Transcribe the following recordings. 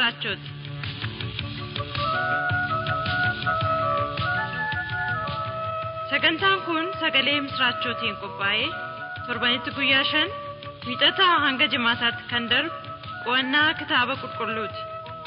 Misraachot. Sagantaan kun sagalee Misraachotiin qophaa'ee torbanitti guyyaa 5 wiixataa hanga jimaataatti kan darbu qo'annaa kitaaba qulqulluuti.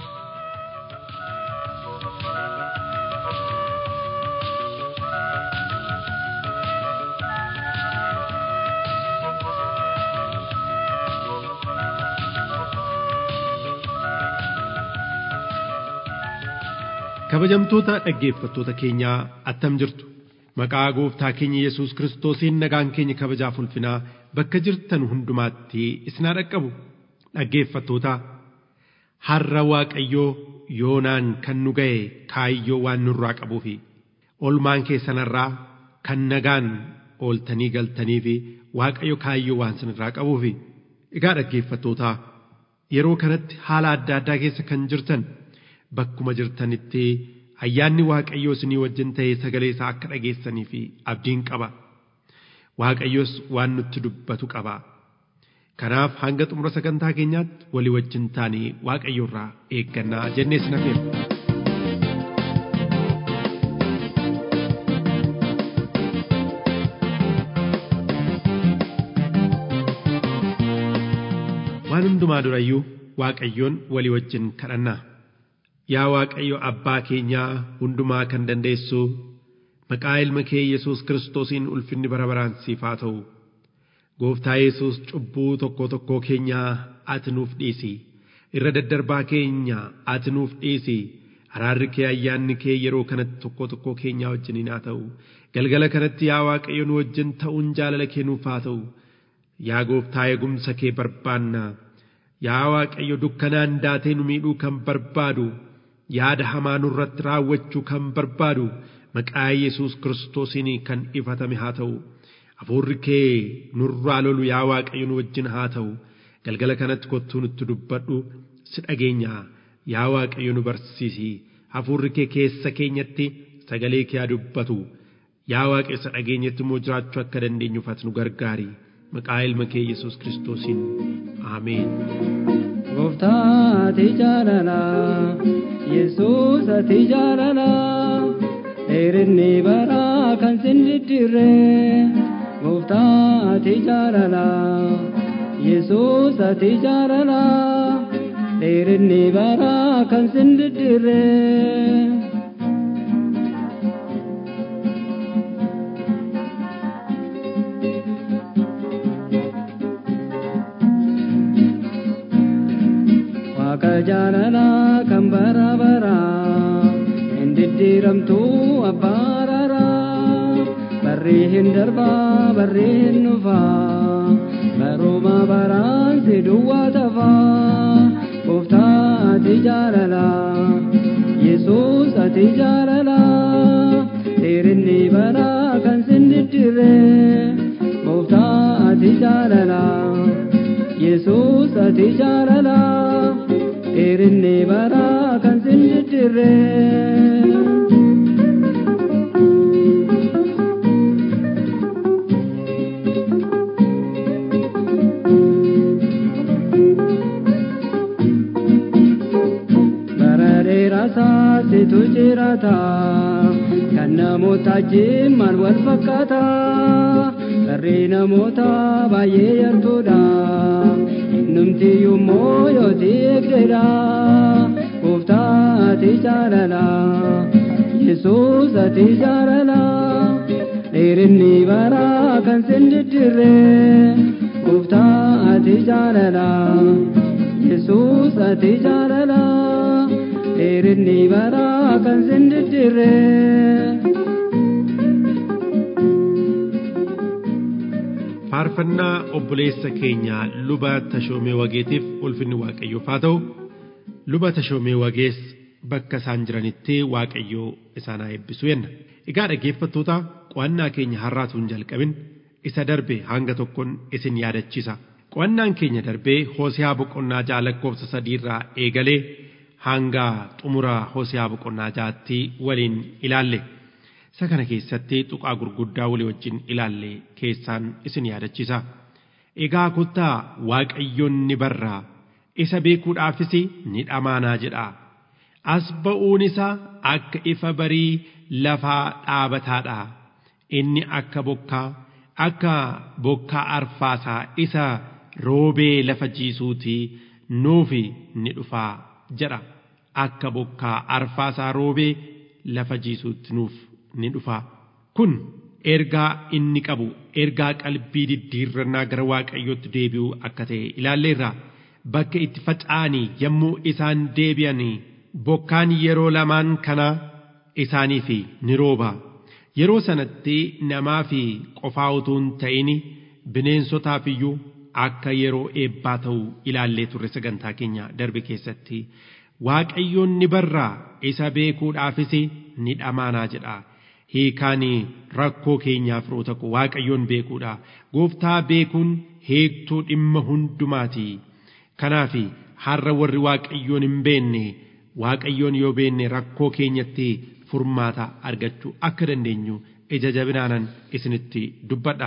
Kabajamtoota dhaggeeffattoota keenyaa attam jirtu. Maqaa Gooftaa keenya Yesuus Kiristoosiin nagaan keenya kabajaaf ulfinaa bakka jirtan hundumaatti isin haa dhaqqabu. Dhaggeeffattoota, har'a Waaqayyoo yoonaan kan nu ga'e kaayyoo waan nurraa qabuu fi olmaan keessanirraa kan nagaan ooltanii galtanii fi Waaqayyo kaayyoo waan sinirraa qabuu fi egaa dhaggeeffattoota, yeroo kanatti haala adda addaa keessa kan jirtan bakkuma jirtanitti ayyaanni Waaqayyoo isinii wajjin ta'ee sagalee isaa akka dhageessanii fi abdiin qaba. Waaqayyos waan nutti dubbatu qaba. Kanaaf hanga xumura sagantaa keenyaatti walii wajjin taanee Waaqayyo irraa eeggannaa jennee isin affeerra. Waan hundumaa durayyuu Waaqayyoon walii wajjin kadhannaa. Yaa Waaqayyo Abbaa keenyaa hundumaa kan dandeessu, maqaa ilma kee Yesuus Kiristoosiin ulfinni bara baraan siif haa ta'u. Gooftaa Yesuus, cubbuu tokko tokkoo keenyaa ati nuuf dhiisi. Irra daddarbaa keenya ati nuuf dhiisi. Araarri kee, ayyaanni kee yeroo kanatti tokko tokkoo keenyaa wajjiniin haa ta'u. Galgala kanatti yaa Waaqayyo nu wajjin ta'uun jaalala kee nuuf haa ta'u. Yaa Gooftaa, eegumsa kee barbaanna. Yaa Waaqayyo, dukkanaan daatee nu miidhuu kan barbaadu, yaada hamaa nurratti raawwachuu kan barbaadu, maqaa Yesuus Kiristoosiin kan ifatame haa ta'u. Hafuurri kee nurraa lolu yaa Waaqayyo nu wajjin haa ta'u. Galgala kanatti kottuu nutti dubbadhu, si dhageenya. Yaa Waaqayyo nu barsiisi. Hafuurri kee keessa keenyatti sagalee kee haa dubbatu. Yaa Waaqayyo, isa dhageenyatti immoo jiraachuu akka dandeenyuuf ati nu gargaari. Maqaa ilma kee Yesuus Kiristoosiin. Ameen. Gooftaa ati jaalala, Yesuus ati jaalala, dheerinni baraa kan sin diddiirre. Gooftaa ati jaalala, Yesuus ati jaalala, dheerinni baraa kan sin diddiirre. Waaqa jaalala kan bara baraa hin diddiiramtu abbaa araraa. Barri hin darbaa, barri hin dhufaa, baruma baraan si duwwaa tafaa. Gooftaa ati jaalala, Yesuus ati jaalala, dheerinni baraa kan sin diddiirre. Gooftaa ati jaalala, Yesuus ati jaalala, dheerinni baraa kan sin diddiirre. Bara dheeraa situ jiraata, kan namoota wajjin wal fakkaata. Barri namoota baay'ee yartuudha, innumtiyyuu immoo yooti eegdeedha. Gooftaa ati jaalala, Yesuus ati jaalala, dheerinni baraa kan sin diddiirre. Gooftaa ati jaalala, Yesuus ati jaalala, dheerinni baraa kan sin diddiirre. Faarfannaa obboleessa keenya luba Tashoomee Wageetiif ulfinni Waaqayyoof haa ta'u. Luba Tashoomee Wagees bakka isaan jiranitti Waaqayyoo isaan haa eebbisu jenna. Egaa dhaggeeffattoota, qo'annaa keenya har'aatu hin jalqabin isa darbe hanga tokkoon isin yaadachiisa. Qo'annaan keenya darbee Hoose'aa boqonnaa 6 lakkoofsa 3 irraa eegalee hanga xumura Hoose'aa boqonnaa 6tti waliin ilaalle. Isa kana keessatti tuqaa gurguddaa walii wajjin ilaalle keessaan isin yaadachiisa. Egaa kottaa Waaqayyoon ni barraa, isa beekuudhaafis ni dhamaanaa jedha. As ba'uun isaa akka ifa barii lafaa dhaabataadha. Inni akka bokkaa arfaasaa isa roobee lafa jiisuutii nuufi ni dhufaa jedha. Akka bokkaa arfaasaa roobee lafa jiisuutti nuuf ni dhufaa. Kun ergaa inni qabu ergaa qalbii diddiirrannaa gara Waaqayyootti deebi'uu akka ta'e ilaalleerra. Bakka itti faca'anii yommuu isaan deebi'anii bokkaan yeroo lamaan kana isaaniif ni rooba. Yeroo sanatti namaa fi qofaa utuu hin ta'in bineensotaaf iyyuu akka yeroo eebbaa ta'u ilaallee turre sagantaa keenya darbe keessatti. Waaqayyoon ni barraa isa beekuudhaafis ni dhamaanaa jedha. Hiikaan rakkoo keenyaaf firoota koo Waaqayyoon beekuudha. Gooftaa beekuun hiiktuu dhimma hundumaati. Kanaaf har'a warri Waaqayyoon hin beekne Waaqayyoon yoo beekne rakkoo keenyatti furmaata argachuu akka dandeenyu ija jabinaanan isinitti dubbadha.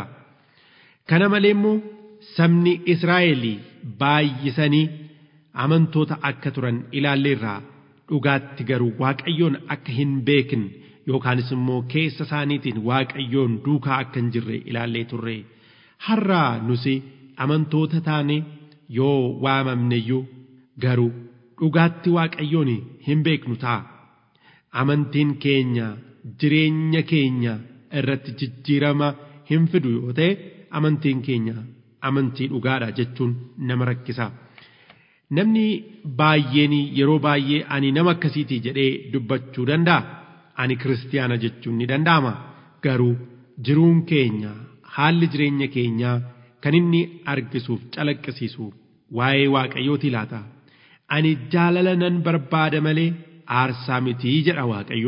Kana malee immoo sabni Israa'el baay'isanii amantoota akka turan ilaalleerra. Dhugaatti garuu Waaqayyoon akka hin beekin yookaanis immoo keessa isaaniitiin Waaqayyoon duukaa akka hin jirre ilaallee turre. Har'a nusi amantoota taane yoo waamamneyyuu garuu dhugaatti Waaqayyoon hin beeknu ta'a. Amantiin keenya jireenya keenya irratti jijjiirama hin fidu yoo ta'e amantiin keenya amantii dhugaadha jechuun nama rakkisa. Namni baay'een yeroo baay'ee ani nama akkasiitii jedhee dubbachuu danda'a. Ani kiristiyaana jechuun ni danda'ama. Garuu jiruun keenya haalli jireenya keenyaa kan inni argisuuf calaqqisiisu waa'ee Waaqayyooti laata. Ani jaalala nan barbaada malee aarsaa miti jedha Waaqayyo.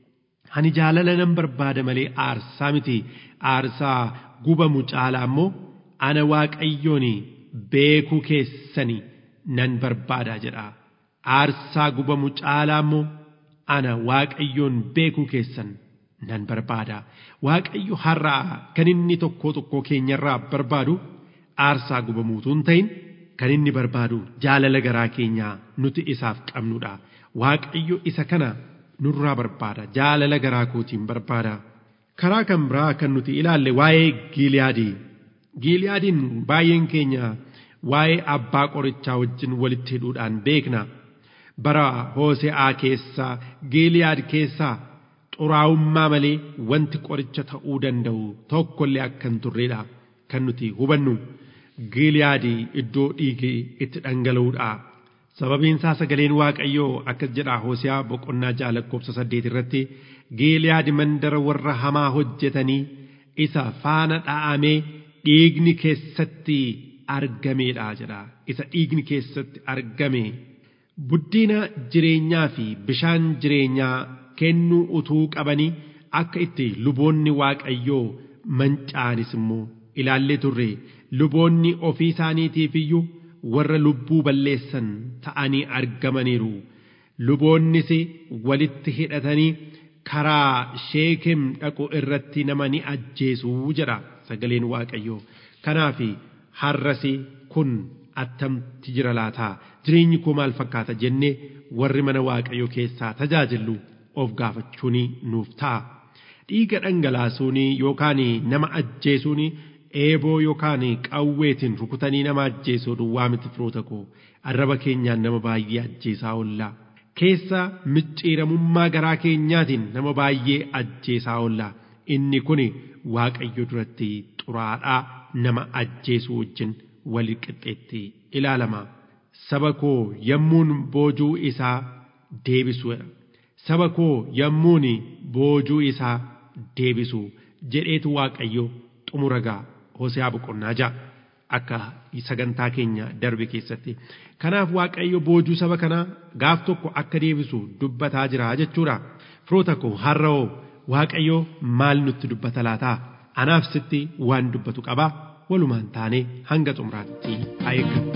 Ani jaalala nan barbaada malee aarsaa miti. Aarsaa gubamu caalaa immoo ana Waaqayyoon beekuu keessanii nan barbaada jedha. Aarsaa gubamu caalaa immoo ana Waaqayyoon beekuu keessan nan barbaada. Waaqayyo har'aa kan inni tokko keenyarraa barbaadu aarsaa gubamuutu hin ta'in kan inni barbaadu jaalala garaa keenyaa nuti isaaf qabnudha. Waaqayyo isa kana nurraa barbaada. Jaalala garaa kootiin barbaada. Karaa kan biraa kan nuti ilaalle waa'ee Giliyaadii. Giliyaadiin baay'een keenya waa'ee abbaa qorichaa wajjin walitti hidhuudhaan beekna. Bara Hoose'aa keessa Giliyaad keessa xuraa'ummaa malee wanti qoricha ta'uu danda'u tokkollee akka hin turredha kan nuti hubannu. Giliyaad iddoo dhiigi itti dhangala'uudha. Sababiin isaa sagaleen Waaqayyoo akkas jedha Hoose'aa boqonnaa 6:8 irratti Giliyaad mandara warra hamaa hojjetanii isa faana dha'amee dhiigni keessatti argameedha jedha. Isa dhiigni keessatti argame. Buddeena jireenyaa fi bishaan jireenyaa kennuu utuu qabanii akka itti luboonni Waaqayyoo mancaanis immoo ilaallee turre. Luboonni ofii isaaniitiif iyyuu warra lubbuu balleessan ta'anii argamaniiru. Luboonnis walitti hidhatanii karaa Sheekem dhaqu irratti nama ni ajjeesu jedha sagaleen Waaqayyoo. Kanaaf har'as kun attamti jira laata? Jireenyi koo maal fakkaata jennee warri mana Waaqayyoo keessaa tajaajillu of gaafachuun nuuf ta'a. Dhiiga dhangalaasuun yookaan nama ajjeesuun eeboo yookaan qawweetiin rukutanii nama ajjeesuu duwwaa miti firoota koo. Arraba keenyaan nama baay'ee ajjeesaa oolla. Keessa micciiramummaa garaa keenyaatiin nama baay'ee ajjeesaa oolla. Inni kun Waaqayyo duratti xuraadhaa nama ajjeesuu wajjin wal qixxeetti ilaalama. Saba koo yommuun boojuu isaa deebisu. Saba koo yommuun boojuu isaa deebisu jedheetu Waaqayyo xumuragaa Hoose'aa boqonnaa 6 akka sagantaa keenya darbe keessatti. Kanaaf Waaqayyo boojuu saba kanaa gaaf tokko akka deebisu dubbataa jira jechuudha. Firoota koo har'oo Waaqayyo maal nutti dubbata laata? Anaaf sitti waan dubbatu qaba. Walumaan taanee hanga xumuraatti haa eeggannu.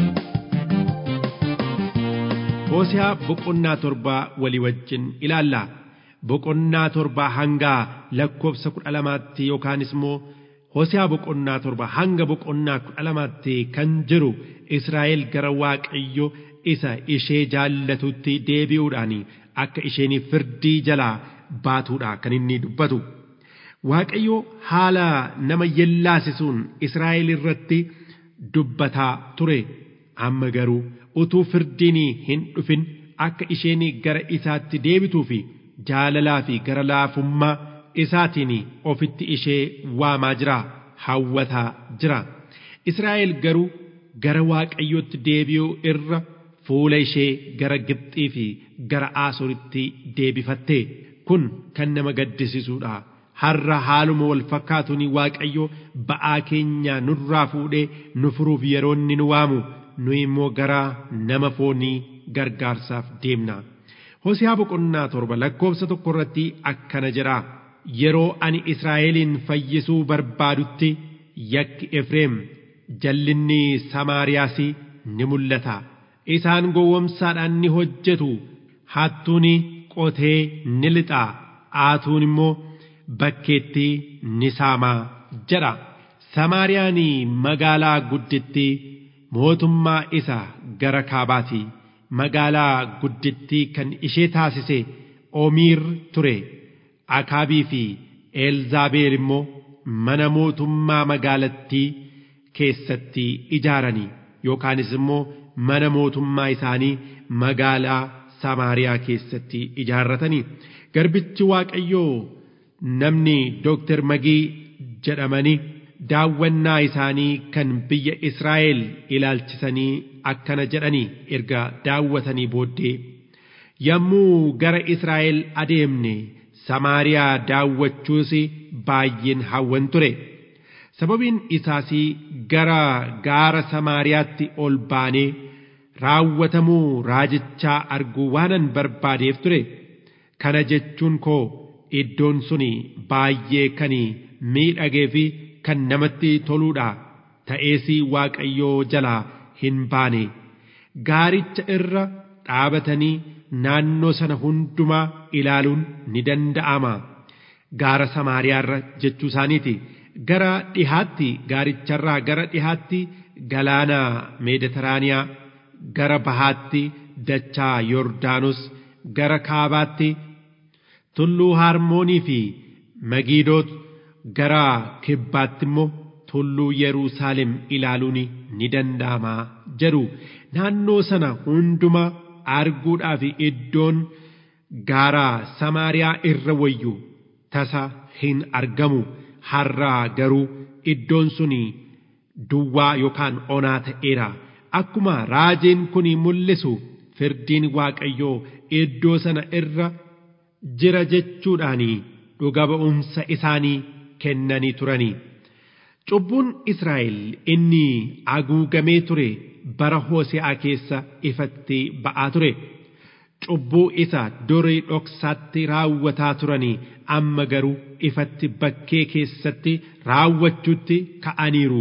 Hoose'aa boqonnaa 7 walii wajjin ilaalla. boqonnaa 7 hanga lakkoofsa 12tti yookaanis immoo Hosiyaa boqonnaa 7 hanga boqonnaa 12tti kan jiru Israa'el gara Waaqayyo isa ishee jaallatutti deebi'uudhaan akka isheen firdii jalaa baatuudha kan inni dubbatu. Waaqayyo haala nama yellaasisuun Israa'el irratti dubbataa ture. Amma garuu utuu firdiin hin dhufin akka isheen gara isaatti deebituu fi jaalalaa fi gara laafummaa isaatiin ofitti ishee waamaa jira, hawwataa jira. Israa'el garuu gara Waaqayyootti deebi'uu irra fuula ishee gara Gibxii fi gara Asooritti deebifatte. Kun kan nama gaddisiisuudha. Har'a haaluma wal fakkaatuun Waaqayyo ba'aa keenya nurraa fuudhee nu furuuf yeroo inni nu waamu, nu immoo gara nama foonii gargaarsaaf deemna. Hosiyaa boqonnaa 7 lakkoofsa 1 irratti akkana jedha. Yeroo ani Israa'elin fayyisuu barbaadutti yakki Efreem, jallinni Samaariyaas ni mul'ata. Isaan gowwomsaadhaan ni hojjetu. Hattuun qotee ni lixa, aatuun immoo bakkeetti ni saamaa jedha. Samaariyaan magaalaa guddittii, mootummaa isa gara kaabaati. Magaalaa guddittii kan ishee taasise Oomiir ture. Akaabii fi Elzaabeel immoo mana mootummaa magaalattii keessatti ijaaranii yookaanis immoo mana mootummaa isaanii magaalaa Samaariyaa keessatti ijaarratanii. Garbichi Waaqayyoo namni Dooktar Magii jedhamanii daawwannaa isaanii kan biyya Israa'el ilaalchisanii akkana jedhanii erga daawwatanii booddee, yommuu gara Israa'el adeemne Samaariyaa daawwachuus baay'een hawwan ture. Sababiin isaas gara gaara Samaariyaatti ol baanee raawwatamuu raajichaa arguu waanan barbaadeef ture. Kana jechuun koo iddoon suni baay'ee kan miidhagee fi kan namatti toluudha. Ta'ees Waaqayyoo jalaa hin baane. Gaaricha irra dhaabatanii naannoo sana hundumaa ilaaluun ni danda'ama. Gaara Samaariyaarra jechuu isaaniiti. Gara dhihaatti, gaaricharraa gara dhihaatti galaana Meeditiraaniyaa, gara bahaatti dachaa Yordaanos, gara kaabaatti tulluu Harmoonii fi Magiidoot, gara kibbaatti immoo tulluu Yerusaalem ilaaluun ni danda'ama jedhu. Naannoo sana hundumaa arguudhaaf iddoon gaara Samaariyaa irra wayyu tasa hin argamu. Har'aa garuu iddoon suni duwwaa yookaan onaa ta'eera. Akkuma raajeen kun mul'isu firdiin Waaqayyoo iddoo sana irra jira jechuudhaan dhuga ba'umsa isaanii kennanii turanii. Cubbuun Israa'el inni haguugamee ture bara Hosiyaa keessa ifatti ba'aa ture. Cubbuu isa durii dhoksaatti raawwataa turanii amma garuu ifatti bakkee keessatti raawwachuutti ka'aniiru.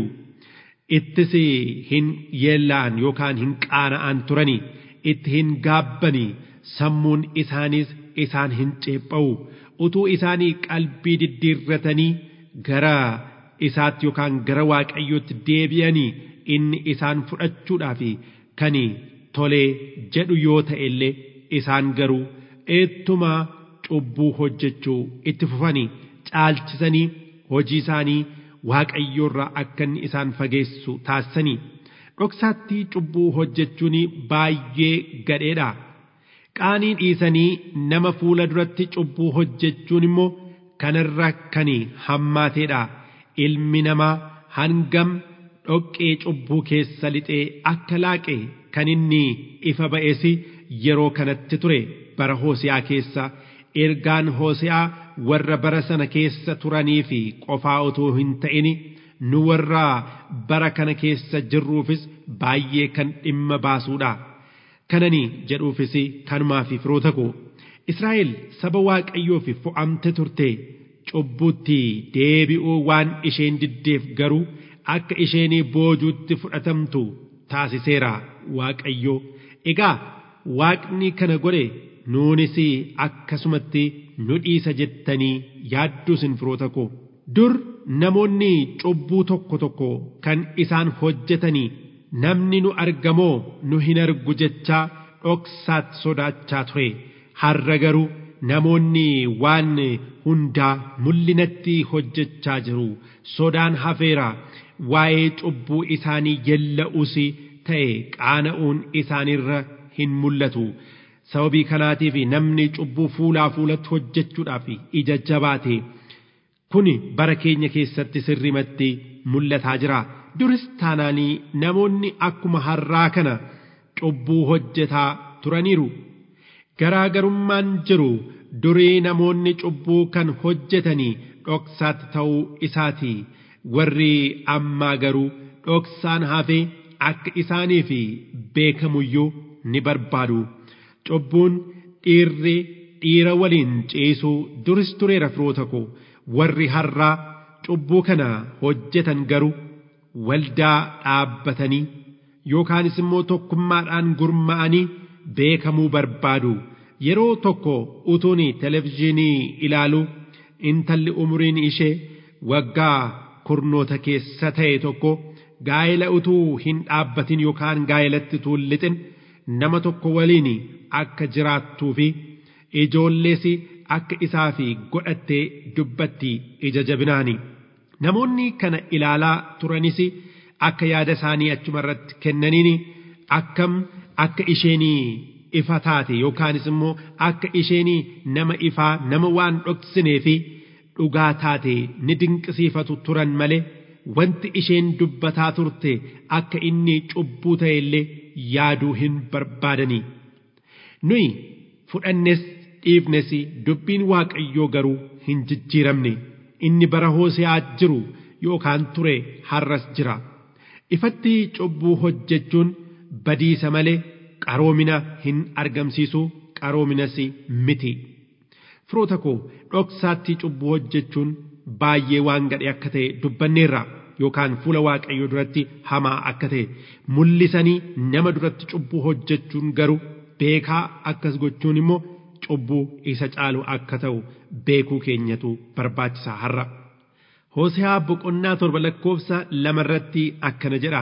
Ittis hin yeellaan yookaan hin qaana'an turanii, itti hin gaabbanii, sammuun isaaniis isaan hin ceepha'u. Utuu isaanii qalbii diddiirratanii gara isaatti yookaan gara Waaqayyootti deebi'anii inni isaan fudhachuudhaaf kan tolee jedhu yoo ta'e illee isaan garuu eettuma cubbuu hojjechuu itti fufanii caalchisanii hojii isaanii Waaqayyoorraa akka inni isaan fageessu taasisanii. Dhoksaatti cubbuu hojjechuun baay'ee gadheedha. Qaanii dhiisanii nama fuula duratti cubbuu hojjechuun immoo kanarra kan hammaateedha. Ilmi namaa hangam dhoqqee cubbuu keessa lixee akka laaqe kan inni ifa ba'es yeroo kanatti ture. Bara Hosiyaa keessa ergaan Hosiyaa warra bara sana keessa turanii fi qofaa otoo hin ta'in nu warra bara kana keessa jirruufis baay'ee kan dhimma baasuudha. Kanani jedhuufis kanumaaf firoota koo Israa'el saba Waaqayyoof fo'amte turte. Cubbuutti deebi'uu waan isheen diddeef garuu akka isheen boojuutti fudhatamtu taasiseera Waaqayyo. Egaa Waaqni kana godhe nuunis akkasumatti nu dhiisa jettanii yaadduu isin firoota koo. Dur namoonni cubbuu tokko tokko kan isaan hojjetanii namni nu argamoo nu hin argu jechaa dhoksaatti sodaachaa ture. Har'a garuu namoonni waan hundaa mul'inatti hojjechaa jiru. Sodaan hafeera. Waa'ee cubbuu isaanii yella'us ta'e qaana'uun isaanirra hin mul'atu. Sababii kanaatiif namni cubbuu fuulaa fuulatti hojjechuudhaaf ija jabaate kun bara keenya keessatti sirrimatti mul'ataa jira. Duris taanaanii namoonni akkuma har'aa kana cubbuu hojjetaa turaniiru. Garaagarummaan jiru durii namoonni cubbuu kan hojjetanii dhoksaatti ta'uu isaati. Warri ammaa garuu dhoksaan hafee akka isaaniif beekamuyyuu ni barbaadu. Cubbuun dhiirri dhiira waliin ciisuu duris tureera firoota koo. Warri har'aa cubbuu kana hojjetan garuu waldaa dhaabbatanii yookaanis immoo tokkummaadhaan gurmaa'anii beekamuu barbaadu. Yeroo tokko utuun televezyiinii ilaalu intalli umuriin ishee waggaa kurnoota keessa ta'e tokko gaa'ela utuu hin dhaabbatin yookaan gaa'elatti utuu hin lixin nama tokko waliin akka jiraattuu fi ijoollees akka isaaf godhattee dubbatti ija jabinaani. Namoonni kana ilaalaa turanis akka yaada isaanii achuma irratti kennaniin akkam akka isheenii ifa taate yookaanis immoo akka isheenii nama ifaa nama waan dhoksinee fi dhugaa taate ni dinqisiifatu turan malee wanti isheen dubbataa turte akka inni cubbuu ta'e illee yaaduu hin barbaadanii. Nuyi fudhannes dhiifnes dubbiin Waaqayyoo garuu hin jijjiiramne. Inni bara Hoose'aa jiru yookaan ture har'as jira. Ifatti cubbuu hojjechuun badiisa malee qaroomina hin argamsiisu, qaroominas miti. Firoota koo dhoksaatti cubbuu hojjechuun baay'ee waan gadhee akka ta'e dubbanneerra yookaan fuula Waaqayyoo duratti hamaa akka ta'e mul'isanii nama duratti cubbuu hojjechuun garuu beekaa akkas gochuun immoo cubbuu isa caalu akka ta'u beekuu keenyatu barbaachisaa har'a. Hoose'aa boqonnaa 7 irratti akkana jedha.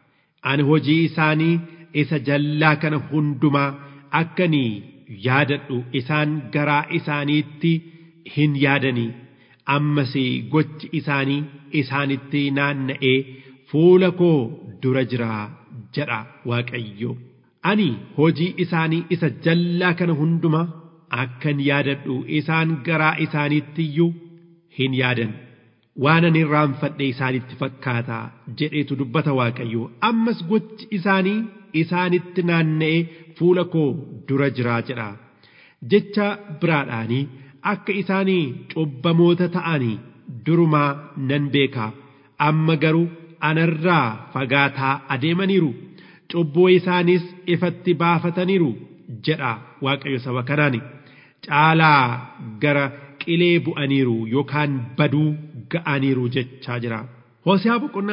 Ani hojii isaanii isa jallaa kana hundumaa akkanii yaadadhu isaan garaa isaaniitti hin yaadanii. Ammas gochi isaanii isaanitti naanna'ee fuula koo dura jira jedha Waaqayyo. Ani hojii isaanii isa jallaa kana hundumaa akkan yaadadhu isaan garaa isaaniitti iyyuu hin yaadan. Waan ani irraanfadhe isaanitti fakkaata jedheetu dubbata Waaqayyo. Ammas gochi isaanii isaanitti naanna'ee fuula koo dura jira jedha. Jecha biraadhaanii akka isaanii cubbamoota ta'anii durumaa nan beeka. Amma garuu anarraa fagaataa adeemaniiru. Cubbuu isaanis ifatti baafataniiru jedha Waaqayyo saba kanaani. Caalaa gara qilee bu'aniiru yookaan baduu ga'aniiru jechaa jira. Hoose'aa boqonnaa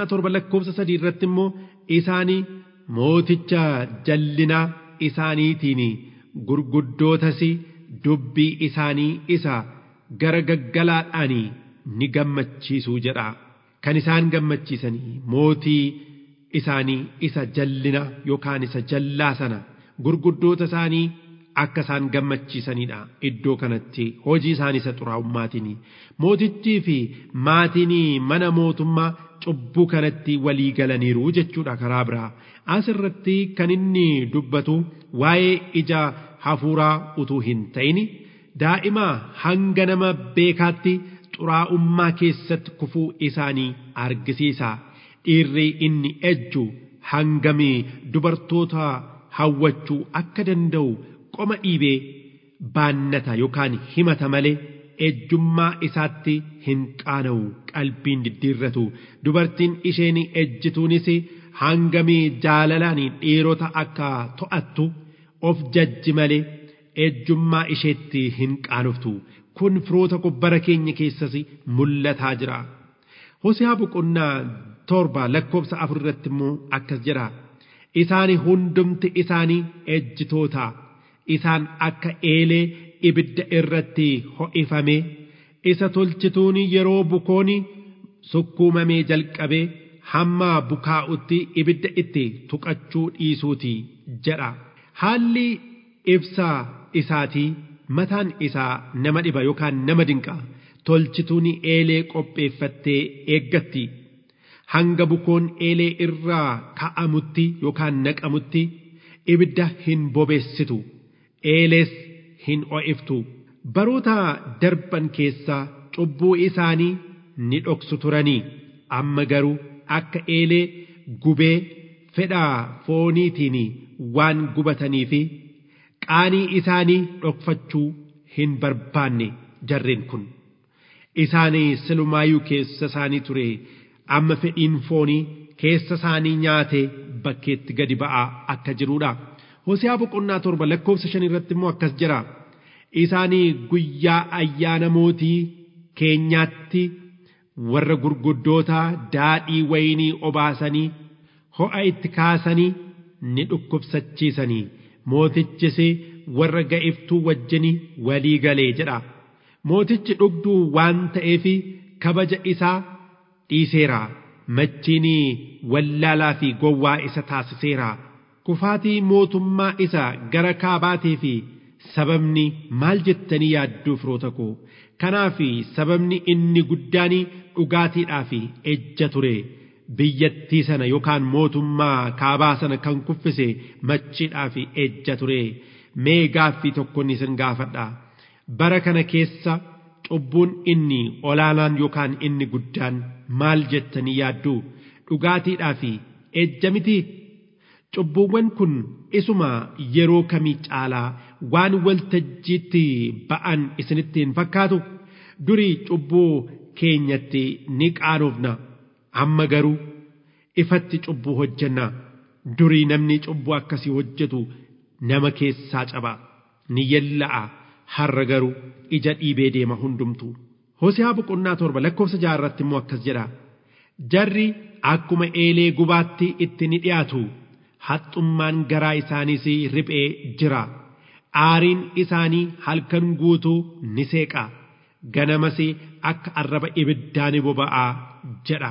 7 irratti immoo isaanii mooticha jallinaa isaaniitiin gurguddootas dubbii isaanii isa gara gaggalaadhaan ni gammachiisu jedha. Kan isaan gammachiisanii mootii isaanii isa jallina yookaan isa jallaa sana gurguddoota isaanii akka isaan gammachiisanidha. Iddoo kanatti hojii isaanii isa xuraa'ummaatiin mootichii fi maatiin mana mootummaa cubbuu kanatti walii galaniiru jechuudha. Karaa biraa asirratti kan inni dubbatu waa'ee ija hafuuraa utuu hin ta'in daa'ima hanga nama beekaatti xuraa'ummaa keessatti kufuu isaanii argisiisa. Dhiirri inni ejju hangamii dubartoota hawwachuu akka danda'u qoma dhiibee baannata yookaan himata malee ejjummaa isaatti hin qaana'u, qalbiin diddiirratu. Dubartiin isheen ejjituunis hangamii jaalalaan dhiirota akka to'attu of jajji malee ejjummaa isheetti hin qaanoftu. Kun firoota bara keenya keessas mul'ataa jira. Hoose'aa boqonnaa 7:4 irratti immoo akkas jedha. Isaan hundumti isaanii ejjitoota. Isaan akka eelee ibidda irratti ho'ifame isa tolchituun yeroo bukoon sukkuumamee jalqabe hamma bukaa'utti ibidda itti tuqachuu dhiisuuti jedha. Haalli ibsaa isaatii mataan isaa nama dhiba yookaan nama dinqa. Tolchituun eelee qopheeffattee eeggatti. Hanga bukoon eelee irraa ka'amutti yookaan naqamutti ibidda hin bobeessitu. Eelees hin o'iftu. Baroota darban keessaa cubbuu isaanii ni dhoksu turanii. Amma garuu akka eelee gubee fedhaa fooniitiin waan gubatanii fi qaanii isaanii dhokfachuu hin barbaanne jarreen kun. Isaanii silumaayuu keessa isaanii ture. Amma fedhiin foonii keessa isaanii nyaate bakkeetti gadi ba'aa akka jiruudha. Hosiyaa boqonnaa 7 lakkoofsa 5 irratti immoo akkas jira. Isaanii guyyaa ayyaana mootii keenyaatti warra gurguddoota daadhii wayinii obaasanii ho'a itti kaasanii ni dhukkubsachiisanii. Mootichis warra ga'iftuu wajjinii walii galee jedha. Mootichi dhugduu waan ta'eef kabaja isaa dhiiseera. Machiinii wallaalaa fi gowwaa isa taasiseera. Kufaatii mootummaa isa gara kaabaatii fi sababni maal jettanii yaadduu firoota koo? Kanaaf sababni inni guddaan dhugaatiidhaa fi ejja ture. Biyyattii sana yookaan mootummaa kaabaa sana kan kuffise machiidhaa fi ejja ture. Mee gaaffii tokkoon isin gaafadha. Bara kana keessa cubbuun inni olaanaan yookaan inni guddaan maal jettanii yaaddu? Dhugaatiidhaa fi ejja miti? Cubbuuwwan kun isuma yeroo kamii caalaa waan waltajjiitti ba'an isinitti hin fakkaatu? Durii cubbuu keenyatti ni qaanofna. Amma garuu ifatti cubbuu hojjenna. Durii namni cubbuu akkasii hojjetu nama keessaa caba, ni yella'a. Har'a garuu ija dhiibee deema hundumtu. Hosiyaa boqonnaa 7 lakkoofsa 6 irratti immoo akkas jedha. Jarri akkuma eelee gubaatti itti ni dhiyaatu. Haxxummaan garaa isaaniis riphee jira. Aariin isaanii halkan guutuu ni seeqa. Ganamas akka arraba ibiddaa ni boba'aa jedha.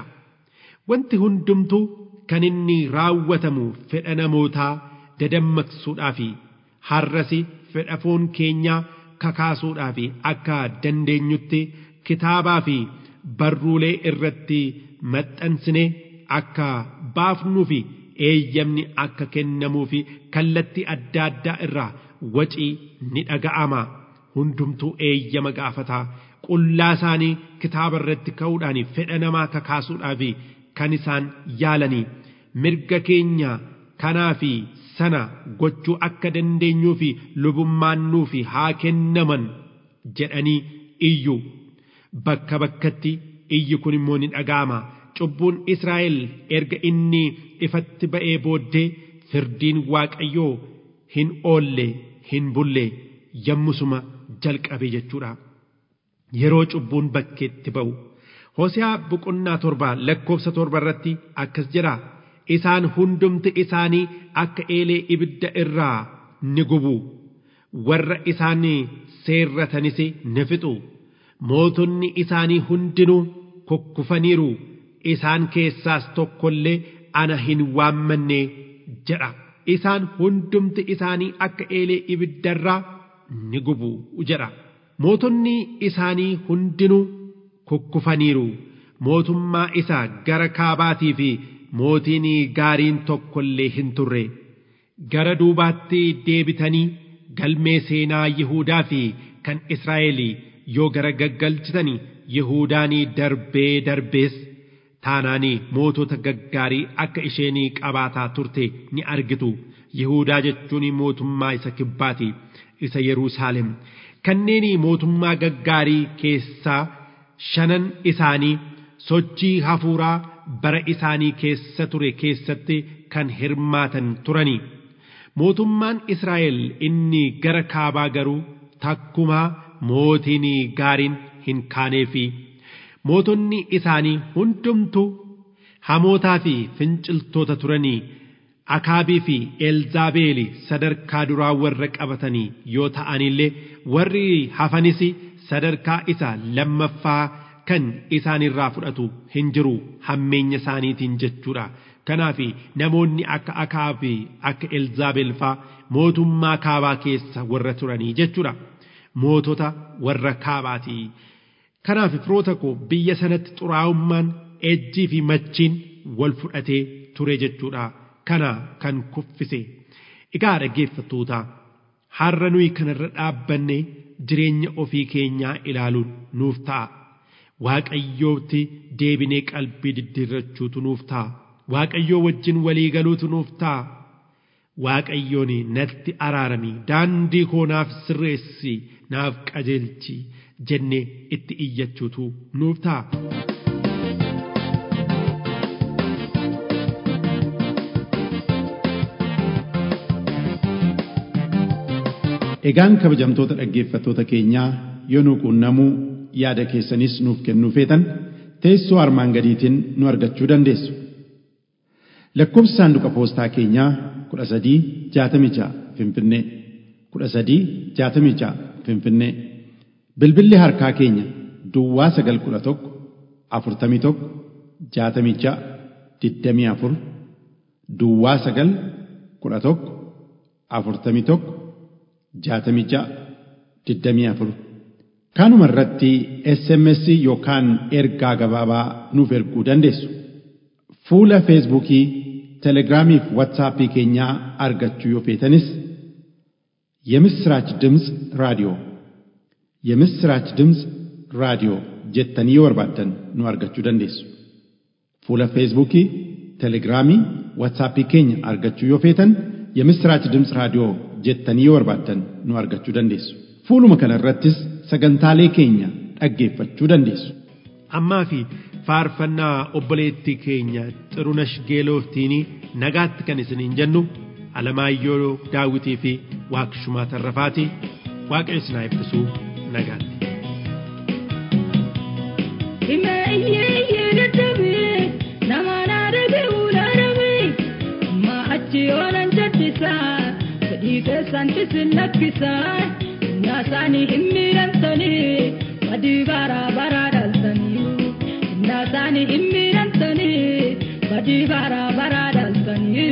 Wanti hundumtuu kan inni raawwatamu fedha namootaa dadammaqsuudhaafi har'as fedha foon keenyaa kakaasuudhaafi akka dandeenyutti kitaabaa fi barruulee irratti maxxansine akka baafnuufi eeyyamni akka kennamuufi kallattii adda addaa irraa wacii ni dhaga'ama. Hundumtuu eeyyama gaafata. Qullaa isaanii kitaaba irratti ka'uudhaan fedha namaa kakaasuudhaafi kan isaan yaalanii mirga keenya kanaa fi sana gochuu akka dandeenyuufi lubummaan nuufi haa kennaman jedhanii iyyu. Bakka bakkatti iyyi kun immoo ni dhaga'ama. Cubbuun Israa'el erga inni ifatti ba'ee booddee firdiin Waaqayyoo hin oolle hin bulle yommusuma jalqabe jechuudha. Yeroo cubbuun bakkeetti ba'u. Hosiyaa boqonnaa 7 lakkoofsa 7 irratti akkas jedha. Isaan hundumti isaanii akka eelee ibidda irraa ni gubu. Warra isaan seerratanis ni fixu. Mootonni isaanii hundinuu kukkufaniiru. Isaan keessaas tokkollee ana hin waammanne jedha. Isaan hundumti isaanii akka eelee ibidda irraa ni gubu jedha. Mootonni isaanii hundinuu kukkufaniiru. Mootummaa isaa gara kaabaatii fi mootiin gaariin tokkollee hin turre. Gara duubaatti deebitanii galmee seenaa Yihuudaa fi kan Israa'el yoo gara gaggalchitanii Yihuudaan darbee darbees taanaanii mootota gaggaarii akka isheen qabaataa turte ni argitu. Yihuudaa jechuun mootummaa isa kibbaati, isa Yerusaalem. Kanneen mootummaa gaggaarii keessaa 5 isaanii sochii hafuuraa bara isaanii keessa ture keessatti kan hirmaatan turani. Mootummaan Israa'el inni gara kaabaa garuu takkumaa mootiin gaariin hin kaaneefi. Mootonni isaanii hundumtuu hamootaa fi finciltoota turanii. Akaabii fi Elzaabeeli sadarkaa duraa warra qabatanii yoo ta'anillee warri hafanis sadarkaa isa lammaffaa kan isaanirraa fudhatu hin jiru hammeenya isaaniitiin jechuudha. Kanaaf namoonni akka Akaabii akka Elzaabeel faa mootummaa kaabaa keessa warra turanii jechuudha. Mootota warra kaabaatii. Kanaaf firoota koo biyya sanatti xuraa'ummaan ejjii fi machiin wal fudhatee ture jechuudha. Kana kan kuffise. Egaa dhaggeeffattoota har'a nuyi kanarra dhaabbanne jireenya ofii keenyaa ilaaluun nuuf ta'a. Waaqayyootti deebinee qalbii diddiirrachuutu nuuf ta'a. Waaqayyoo wajjin walii galuutu nuuf ta'a. Waaqayyoon natti araarami daandii koo naaf sirreessi naaf qajeelchi jennee itti iyyachuutu nuuf ta'a. Egaan kabajamtoota dhaggeeffattoota keenyaa yoo nu quunnamuu yaada keessanis nuuf kennuu feetan teessoo armaan gadiitiin nu argachuu dandeessu. Lakkoofsi saanduqa poostaa keenyaa 1366 Finfinnee 1366 Finfinnee. Bilbilli harkaa keenya Duwwaa 911 41 66 24 Duwwaa 911 41 66 24. Kanuma irratti SMS yookaan ergaa gabaabaa nuuf erguu dandeessu. Fuula Feesbuukii, Telegiraamii fi Waatsaappii keenyaa argachuu yoo feetanis የምስራች ድምፅ ራዲዮ የምስራች ድምፅ ራዲዮ jettanii yoo barbaaddan nu argachuu dandeessu. Fuula Feesbuukii, Telegiraamii, Waatsaappii keenya argachuu yoo feetan የምስራች ድምፅ raadiyoo jettanii yoo barbaaddan nu argachuu dandeessu. Fuuluma kana irrattis sagantaalee keenya dhaggeeffachuu dandeessu. Ammaa fi faarfannaa obboleettii keenya Xirunesh Geelootiin nagaatti kan isiniin jennu Alamaayyoo Daawitii fi Waaqshumaa Tarrafaati. Waaqayyo isin haa eebbisu. Nagaatti. Santisin nakkisan naasani himmirantani badi bara bara daltani naasani himmirantani badi bara bara daltani.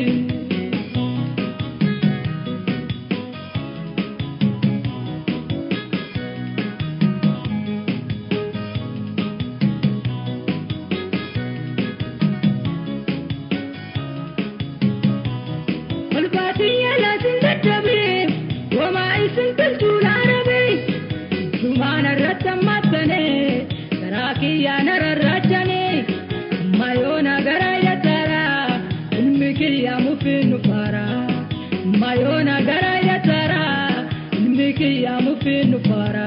Mayona garaya tara ilmiki ya mufinu fara.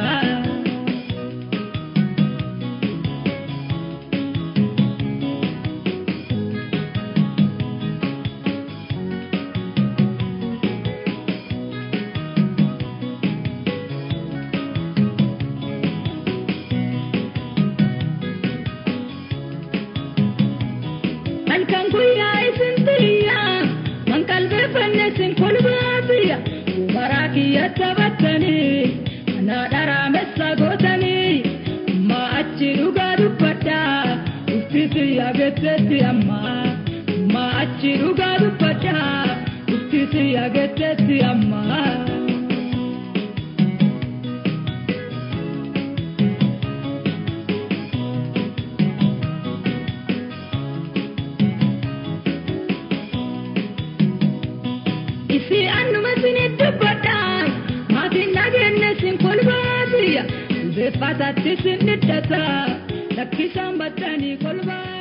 Fatati sinidata, lakisamba tani kolba.